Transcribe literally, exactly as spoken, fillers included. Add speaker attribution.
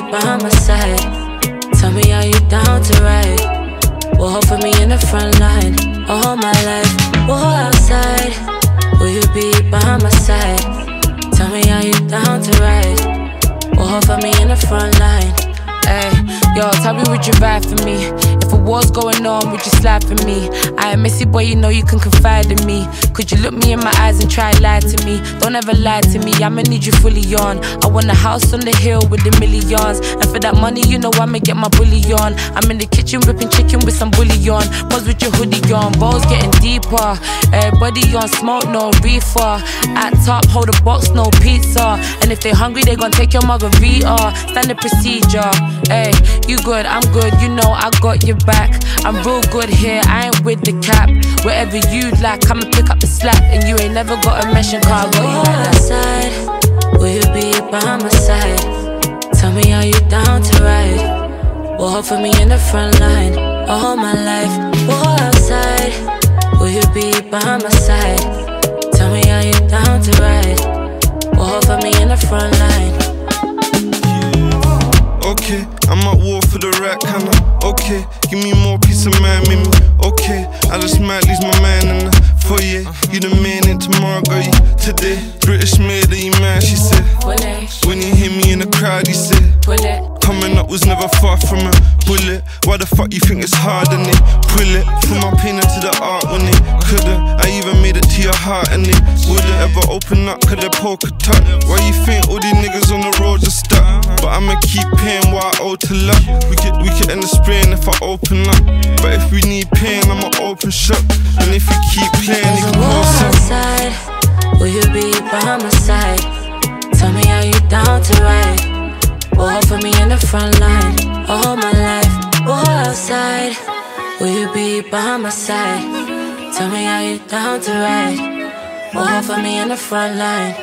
Speaker 1: by my side? Tell me, are you down to ride? Will hold for me in the front line all my life. We'll hold outside. Will you be by my side? Tell me, are you down to ride? Will hold for me in the front line.
Speaker 2: Ay, yo, tell me, would you ride for me? If a war's going on, would you slide for me? I am messy, boy, you know you can confide in me. Could you look me in my eyes and try lie to me? Don't ever lie to me, I'ma need you fully on. I want a house on the hill with the millions, and for that money, you know I'ma get my bully on. I'm in the kitchen whipping chicken with some bouillon. Pose with your hoodie on, bowls getting deeper. Everybody on smoke, no reefer. At top, hold a box, no pizza. And if they hungry, they gon' take your margarita. Standard procedure. Hey, you good, I'm good, you know I got your back. I'm real good here, I ain't with the cap. Whatever you like, I'ma pick up the slack. And you ain't never got a mention car, I got you like that.
Speaker 1: Outside, will you be by my side? Tell me, are you down to ride? Will hold for me in the front line all my life. We'll hold outside, will you be by my side? Tell me, are you down to ride? Will hold for me in the front line.
Speaker 3: Okay, I'm at war for the right kinda. Okay, give me more peace of mind, Mimi. Okay, I just might lose my mind in the foyer. You the man and tomorrow, girl, you today. British maid, you man, she said. When you hear me in the crowd, he said. Coming up was never far from a bullet. Why the fuck you think it's hard and they pull it? From my pain into the art when they couldn't. I even made it to your heart and they wouldn't ever open up cause they poke a tuck. Why you think all these niggas on the road just stuck? But I'ma keep paying what I owe to love. We could, we could end the spraying if I open up. But if we need pain, I'ma open shop. And if you keep playing, you can close up.
Speaker 1: Outside, will you be by my side? Tell me, are you down to ride? Will hold for me in the front line all my life. We'll hold outside, will you be by my side? Tell me, are you down to ride? Will hold for me in the front line.